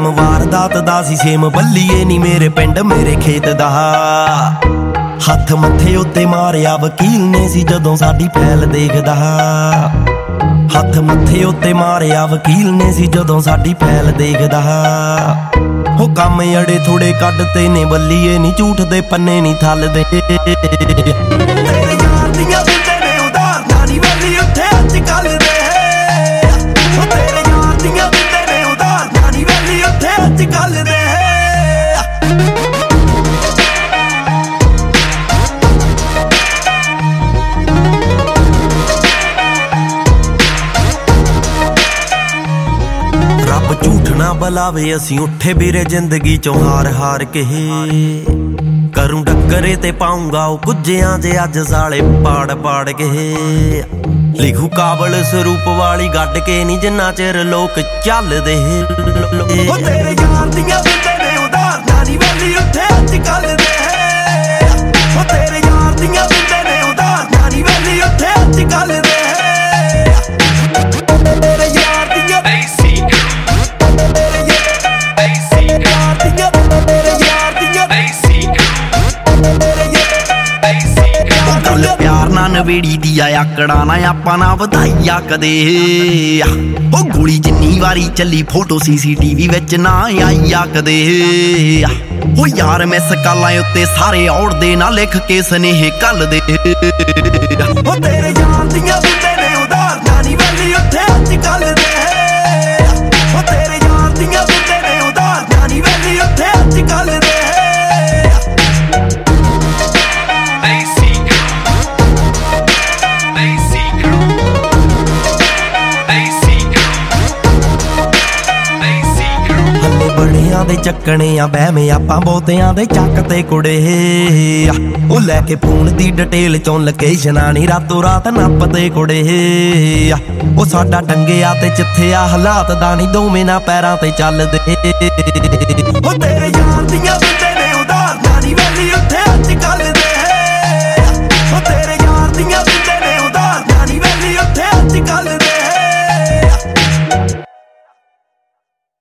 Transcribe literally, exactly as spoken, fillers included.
Time ਵਾਰਦਾਤ ਦਾ ਸੀ same ਬੱਲੀਏ ਨੀ ਮੇਰੇ ਪਿੰਡ ਮੇਰੇ ਖੇਤ ਦਾ। ਹੱਥ ਮੱਥੇ ਉੱਤੇ ਮਾਰਿਆ ਵਕੀਲ ਨੇ ਸੀ ਜਦੋਂ ਸਾਡੀ ਫੈਲ ਦੇਖਦਾ। ਹੱਥ ਮੱਥੇ ਉੱਤੇ ਮਾਰਿਆ ਵਕੀਲ ਨੇ ਸੀ ਜਦੋਂ ਸਾਡੀ ਫੈਲ ਦੇਖਦਾ। ਹੋ ਕੰਮ ਅੜੇ ਥੋੜੇ ਕੱਢਤੇ ਨੇ ਬੱਲੀਏ ਨੀ ਝੂਠ ਦੇ ਪੰਨੇ ਨੀ ਥੱਲਦੇ। ਤੇਰੇ ਯਾਰ ਦੀਆਂ ਦਿੰਦੇ ਨੇ ਉਧਾਰਨਾ ਨੀ ਵੈਲੀ ਉੱਥੇ ਅੱਜ ਕੱਲ ਦੇ। ਹੋ ਤੇਰੇ ਯਾਰ ਦੀਆਂ ਦਿੰਦੇ ਨੇ ਉਧਾਰਨਾ ਨੀ ਵੈਲੀ ਉੱਥੇ ਅੱਜ ਕੱਲ ਦੇ। ਰੱਬ ਝੂਠ ਨਾ ਬੁਲਾਵੇ ਅਸੀਂ ਉੱਠੇ ਵੀਰੇ ਜ਼ਿੰਦਗੀ ਚੋਂ ਹਾਰ ਹਾਰ ਕੇ। ਕਰੂੰ ਡੱਕਰੇ ਤੇ ਪਾਉਂਗਾ ਉਹ ਕੁੱਜਿਆਂ ਜੇ ਅੱਜ ਸਾਲੇ ਪਾੜ ਪਾੜ ਕੇ। ਲਿਖੂ ਕਾਬਲ ਸਰੂਪ ਵਾਲੀ ਗੱਡ ਕੇ ਨੀ ਜਿੰਨਾ ਚਿਰ ਲੋਕ ਚੱਲਦੇ। ਉਹ ਤੇਰੇ ਯਾਰ ਦੀਆਂ ਦਿੰਦੇ ਨੇ ਉਧਾਰਨਾ ਨੀ ਵੈਲੀ ਉੱਥੇ ਅੱਜ ਕੱਲ ਦੇ। ਉਹ ਤੇਰੇ ਯਾਰ ਦੀਆਂ ਦਿੰਦੇ ਨੇ ਉਧਾਰਨਾ ਨੀ ਵੈਲੀ ਉੱਥੇ ਅੱਜ ਕੱਲ ਦੇ। ਤੇਰੇ ਯਾਰ ਦੀਆਂ ਗੱਲ ਪਿਆਰ ਨਾ ਨਵੇੜੀ ਦੀ ਆ ਆਕੜਾ ਨਾ ਆਪਾਂ ਨਾ ਵਧਾਈਆ ਕਦੇ। ਉਹ ਗੋਲੀ ਜਿੰਨੀ ਵਾਰੀ ਚੱਲੀ ਫੋਟੋ ਸੀਸੀਟੀਵੀ ਵਿੱਚ ਨਾ ਆਈਆ ਕਦੇ। ਉਹ ਯਾਰ ਮਿਸ ਕਾਲਾਂ ਉੱਤੇ ਸਾਰੇ ਔੜਦੇ ਨਾ ਲਿਖ ਕੇ ਸਨੇਹ ਕੱਲ ਦੇ। ਉਹ ਤੇਰੇ ਯਾਰ ਦੀਆਂ ਦਿੰਦੇ ਨੇ ਉਧਾਰਨਾ ਨੀ ਵੈਲੀ ਉੱਥੇ ਅੱਜ ਕੱਲ ਦੇ। ਉਹ ਤੇਰੇ ਯਾਰ ਦੀਆਂ ਦਿੰਦੇ ਨੇ ਉਧਾਰਨਾ ਨੀ ਵੈਲੀ ਉੱਥੇ ਅੱਜ ਕੱਲ ਦੇ। ਬੜਿਆਂ ਦੇ ਚੱਕਣੇ ਆ ਬਹਿਵੇਂ ਆਪਾਂ ਬਹੁਤਿਆਂ ਦੇ ਚੱਕ ਤੇ ਕੁੜੇ। ਉਹ ਲੈ ਕੇ ਫੋਨ ਦੀ ਡਿਟੇਲ ਚੋਂ ਲੋਕੇਸ਼ਨਾਂ ਨੀ ਰਾਤੋਂ ਰਾਤ ਨੱਪਦੇ ਕੁੜੇ। ਉਹ ਸਾਡਾ ਟੰਗਿਆ ਤੇ ਚਿੱਥਿਆ ਹਾਲਾਤ ਦਾ ਨੀ ਦੋਵੇਂ ਨਾ ਪੈਰਾਂ ਤੇ ਚੱਲਦੇ। ਉਹ ਤੇਰੇ ਯਾਰ ਦੀਆਂ ਦਿੰਦੇ ਨੇ ਉਧਾਰਨਾ ਨੀ ਵੈਲੀ